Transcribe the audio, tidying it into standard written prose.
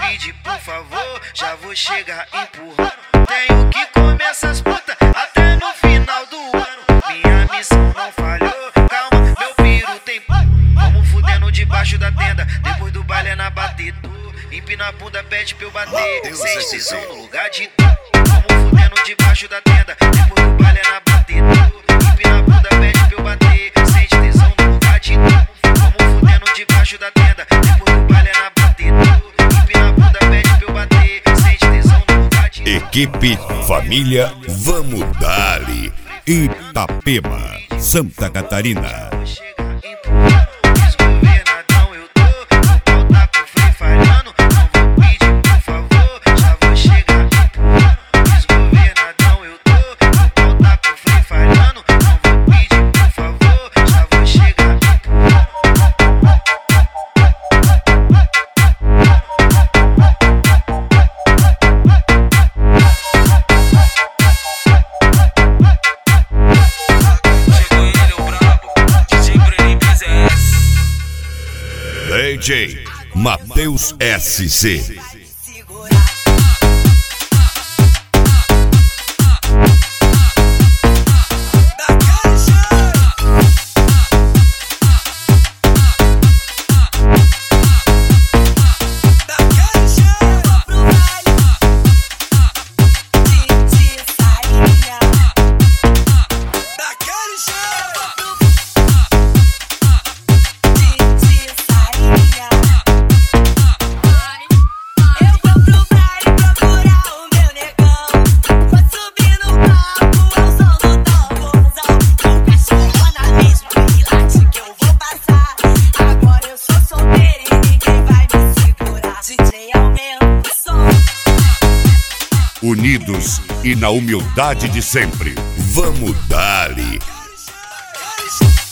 pedir por favor, já vou chegar empurrando. Tenho que comer essas putas até no final do ano. Minha missão não falhou, calma, meu piro tem vamos fudendo debaixo da tenda, depois do baile é na batida. Empina a bunda, pede pra eu bater, sem exceção no lugar de vamos fudendo debaixo da tenda, depois do baile é na batida. Empina a bunda, pede pra eu bater, sem exceção no lugar de vamos fudendo debaixo da tenda, depois do baile é na batida. Empina a bunda, pede pra eu bater, sem exceção no lugar de Equipe Família Vamos Dali, Itapema, Santa Catarina. DJ Matheus SC. Unidos e na humildade de sempre. Vamos dali.